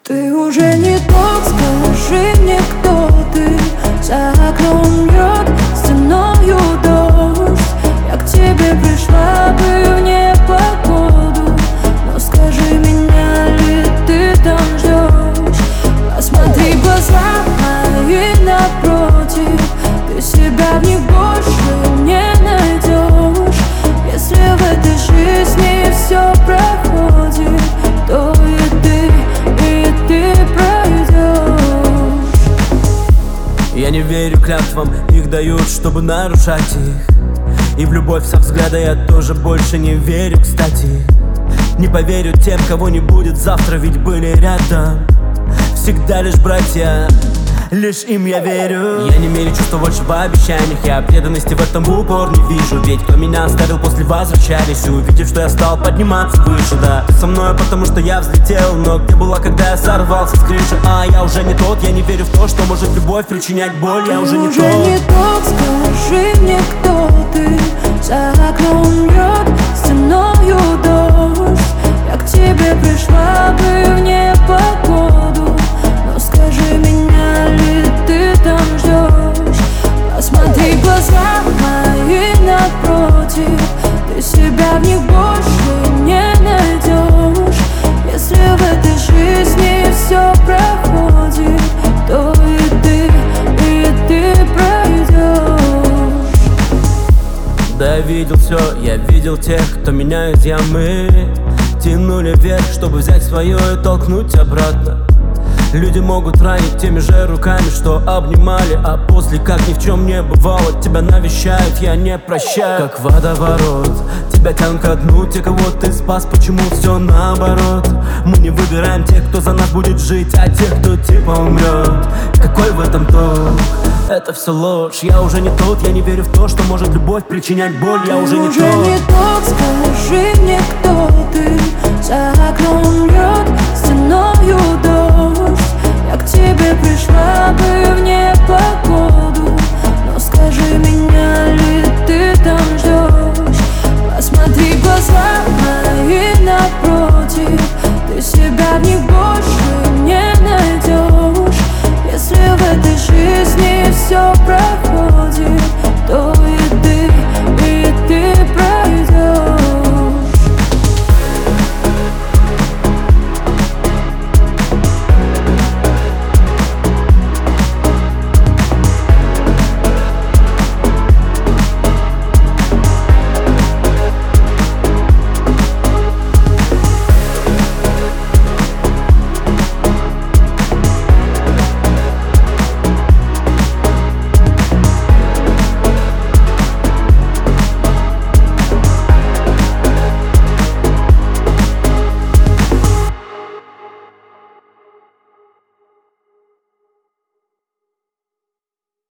Ты уже не тот, скажи мне, кто ты. За окном льет стеною дождь. Я к тебе пришла бы в непогоду, но скажи, меня ли ты там ждешь? Посмотри в глаза мои напротив, ты себя в них больше не найдешь. Если в этой жизни все проходит, то и ты пройдешь. Я не верю клятвам, их дают, чтобы нарушать их. И в любовь со взгляда я тоже больше не верю, кстати. Не поверю тем, кого не будет завтра, ведь были рядом всегда лишь братья. Лишь им я верю. Я не мерю чувства больше в обещаниях. Я преданности в этом в упор не вижу. Ведь кто меня оставил после возвращались, увидев, что я стал подниматься выше. Да, ты со мной, потому что я взлетел. Но где была, когда я сорвался с крыши? А я уже не тот, я не верю в то, что может любовь причинять боль. Я уже не тот. Не тот, скажи мне, кто ты. За окном льет стеною дождь. Я к тебе пришла бы в непогоду, но скажи, меня ли ты там ждешь? Посмотри в глаза мои напротив, ты себя в них больше не найдешь. Если в этой жизни все проходит, то и ты пройдешь. Да, я видел все, я видел тех, кто меня из ямы тянули вверх, чтобы взять свое и толкнуть обратно. Люди могут ранить теми же руками, что обнимали, а после, как ни в чем не бывало, тебя навещают, я не прощаю. Как водоворот, тебя тянут ко дну те, кого ты спас, почему все наоборот? Мы не выбираем тех, кто за нас будет жить, а тех, кто типа умрет. Какой в этом толк? Это все ложь, я уже не тот, я не верю в то, что может любовь причинять боль. Я уже не тот. Скажи мне, кто ты. За окном льет